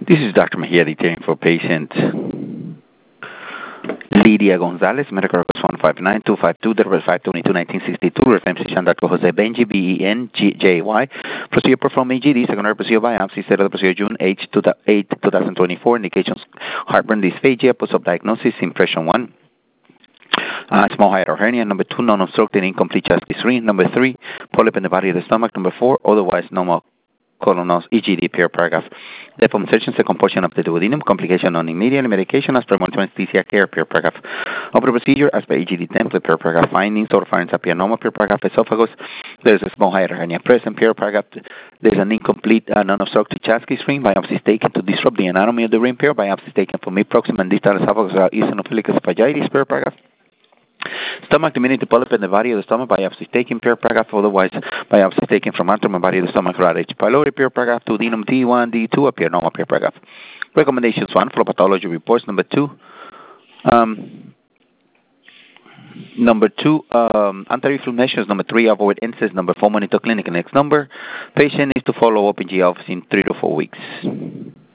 This is Dr. Mejia detailing for patient Lydia Gonzalez, medical records 159252, date of birth 5/22/1962, reference physician Dr. Jose Benji, BENJY. Procedure performed EGD, secondary procedure biopsy, set of the procedure June 8, 2024, indications heartburn, dysphagia, post-op diagnosis, impression 1. Small hiatal hernia. Number 2, non-obstructed incomplete chest X-ray. Number 3, polyp in the body of the stomach. Number 4, otherwise normal colonoscopy, EGD, per paragraph. Depth of insertion, second portion of the duodenum. Complication on immediate medication as per monitoring anesthesia care, per paragraph. Operative procedure as per EGD template, per paragraph. Findings, oropharynx appear normal, per paragraph. Esophagus, there's a small hiatal hernia present, per paragraph. There's an incomplete non-obstructed Chasky ring. Biopsy is taken to disrupt the anatomy of the ring pair. Biopsy is taken for mid-proximal and distal esophagus eosinophilic esophagitis, per paragraph. Stomach diminutive polyp in the body of the stomach, biopsy taken, per paragraph. Otherwise, biopsy taken from abdomen, body of the stomach, right H. pylori, per paragraph. Duodenum D1, D2 appear normal, per paragraph. Recommendations: 1, flow pathology reports. Number 2, anti-reflux measures. Number 3, avoid incest. Number 4, monitor clinic. Next number, patient needs to follow up in GI office in 3 to 4 weeks.